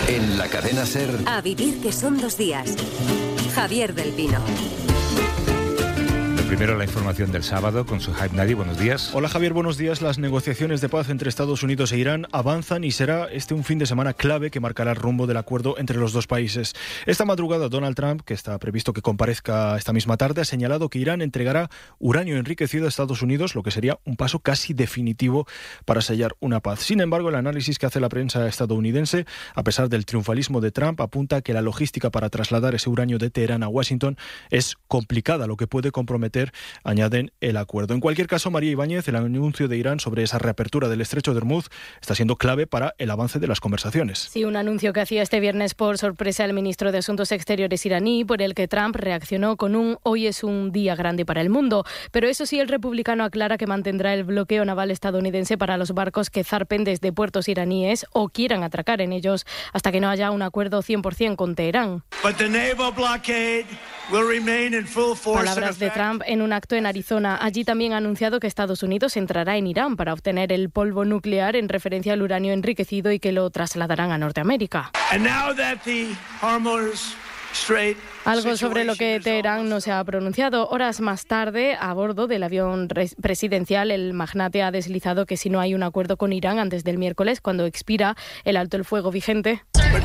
En la cadena SER. A vivir que son 2 días. Javier del Pino. Primero la información del sábado con Suhaib Nadi. Buenos días. Hola Javier, buenos días. Las negociaciones de paz entre Estados Unidos e Irán avanzan y será un fin de semana clave que marcará el rumbo del acuerdo entre los dos países. Esta madrugada Donald Trump, que está previsto que comparezca esta misma tarde, ha señalado que Irán entregará uranio enriquecido a Estados Unidos, lo que sería un paso casi definitivo para sellar una paz. Sin embargo, el análisis que hace la prensa estadounidense, a pesar del triunfalismo de Trump, apunta que la logística para trasladar ese uranio de Teherán a Washington es complicada, lo que puede comprometer, añaden, el acuerdo. En cualquier caso, María Ibáñez, el anuncio de Irán sobre esa reapertura del estrecho de Hormuz está siendo clave para el avance de las conversaciones. Sí, un anuncio que hacía este viernes por sorpresa el ministro de Asuntos Exteriores iraní, por el que Trump reaccionó con un "hoy es un día grande para el mundo". Pero eso sí, el republicano aclara que mantendrá el bloqueo naval estadounidense para los barcos que zarpen desde puertos iraníes o quieran atracar en ellos hasta que no haya un acuerdo 100% con Teherán. Palabras de Trump en un acto en Arizona. Allí también ha anunciado que Estados Unidos entrará en Irán para obtener el polvo nuclear en referencia al uranio enriquecido y que lo trasladarán a Norteamérica. Algo sobre lo que Teherán no se ha pronunciado. Horas más tarde, a bordo del avión presidencial, el magnate ha deslizado que si no hay un acuerdo con Irán antes del miércoles, cuando expira el alto el fuego vigente,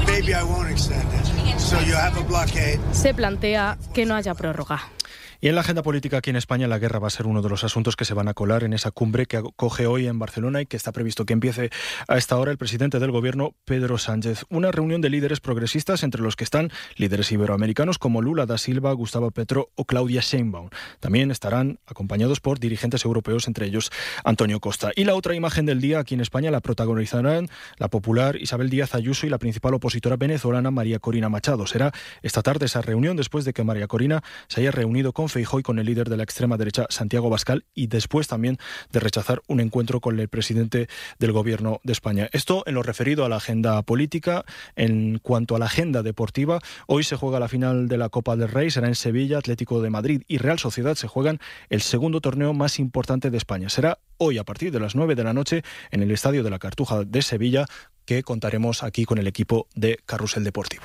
se plantea que no haya prórroga. Y en la agenda política aquí en España, la guerra va a ser uno de los asuntos que se van a colar en esa cumbre que acoge hoy en Barcelona y que está previsto que empiece a esta hora el presidente del Gobierno, Pedro Sánchez. Una reunión de líderes progresistas entre los que están líderes iberoamericanos como Lula da Silva, Gustavo Petro o Claudia Sheinbaum. También estarán acompañados por dirigentes europeos, entre ellos Antonio Costa. Y la otra imagen del día aquí en España la protagonizarán la popular Isabel Díaz Ayuso y la principal opositora venezolana María Corina Machado. Será esta tarde esa reunión después de que María Corina se haya reunido con Feijóo y con el líder de la extrema derecha, Santiago Abascal, y después también de rechazar un encuentro con el presidente del Gobierno de España. Esto en lo referido a la agenda política. En cuanto a la agenda deportiva, hoy se juega la final de la Copa del Rey, será en Sevilla. Atlético de Madrid y Real Sociedad se juegan el segundo torneo más importante de España. Será hoy a partir de las 9 de la noche en el Estadio de la Cartuja de Sevilla, que contaremos aquí con el equipo de Carrusel Deportivo.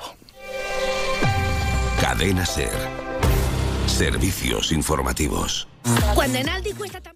Cadena SER. Servicios informativos. Cuando en Aldi cuesta